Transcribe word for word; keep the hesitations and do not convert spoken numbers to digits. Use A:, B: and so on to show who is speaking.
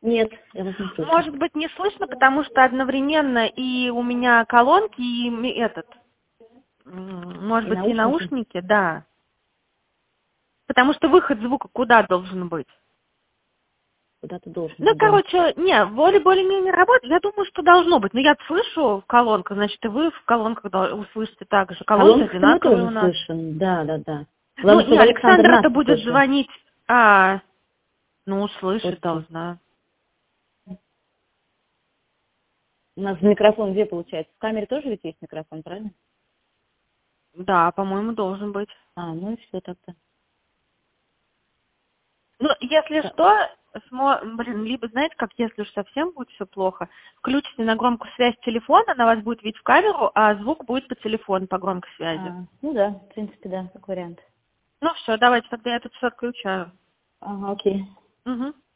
A: Нет, я вас не слышу.
B: Может быть, не слышно, потому что одновременно и у меня колонки, и ми- этот, м, может
A: И
B: быть, и
A: наушники?
B: наушники, да. Потому что выход звука куда должен быть?
A: Куда-то должен
B: Ну,
A: быть, да.
B: короче, не, более более-менее работает. Я думаю, что должно быть. Но я слышу в колонках, значит, и вы в колонках дол- услышите так же.
A: В
B: Колонки
A: колонках мы
B: одинаковые у
A: тоже
B: нас.
A: слышим, да, да, да.
B: Ну,
A: Главное,
B: не,
A: чтобы Александр нас
B: Александра-то будет
A: слышал.
B: звонить. А, ну, услышит,
A: Окей.
B: должна.
A: У нас микрофон где получается? В камере тоже ведь есть микрофон, правильно?
B: Да, по-моему, должен быть.
A: А, ну и все тогда.
B: Ну, если
A: Да.
B: что, смо- блин, либо, знаете, как если уж совсем будет все плохо, включите на громкую связь телефона, на вас будет видеть в камеру, а звук будет по телефону, по громкой связи.
A: А, ну да, в принципе, да, как вариант.
B: Ну все, давайте тогда я тут все отключаю.
A: Ага, окей.
B: Угу.